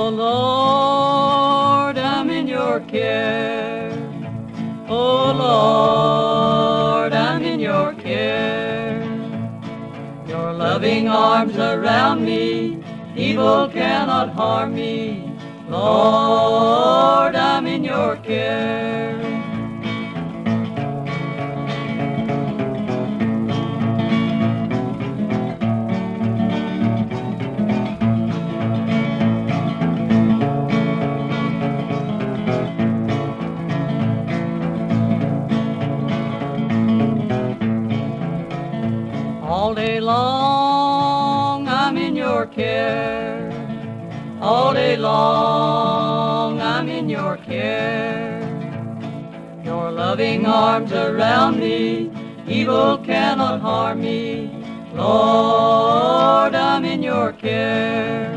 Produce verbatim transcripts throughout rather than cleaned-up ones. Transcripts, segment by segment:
Oh Lord, I'm in your care. Oh Lord, I'm in your care. Your loving arms around me, evil cannot harm me. Lord, I'm in your care. All day long I'm in your care. All day long I'm in your care. Your loving arms around me, evil cannot harm me. Lord, I'm in your care.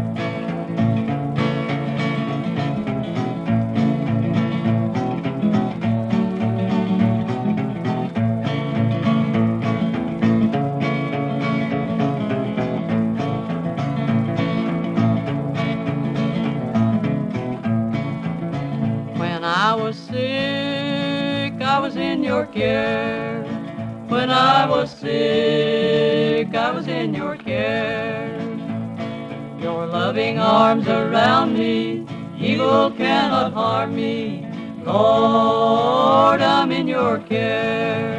When I was sick, I was in your care. When I was sick, I was in your care. Your loving arms around me, evil cannot harm me. Lord, I'm in your care.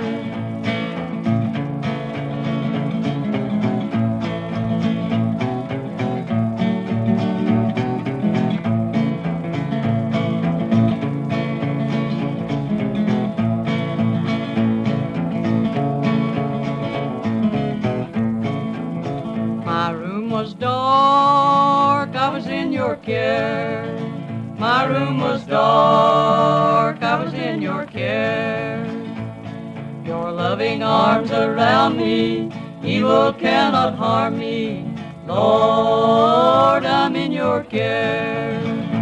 My room was dark, I was in your care. My room was dark, I was in your care. Your loving arms around me, evil cannot harm me. Lord, I'm in your care.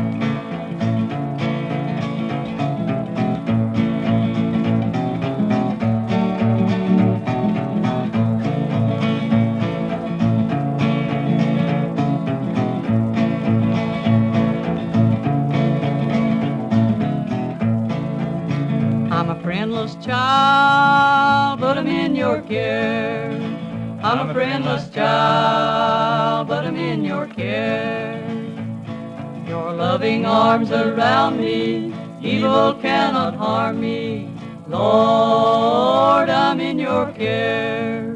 I'm a friendless child, but I'm in your care. I'm a friendless child, but I'm in your care. Your loving arms around me, evil cannot harm me. Lord, I'm in your care.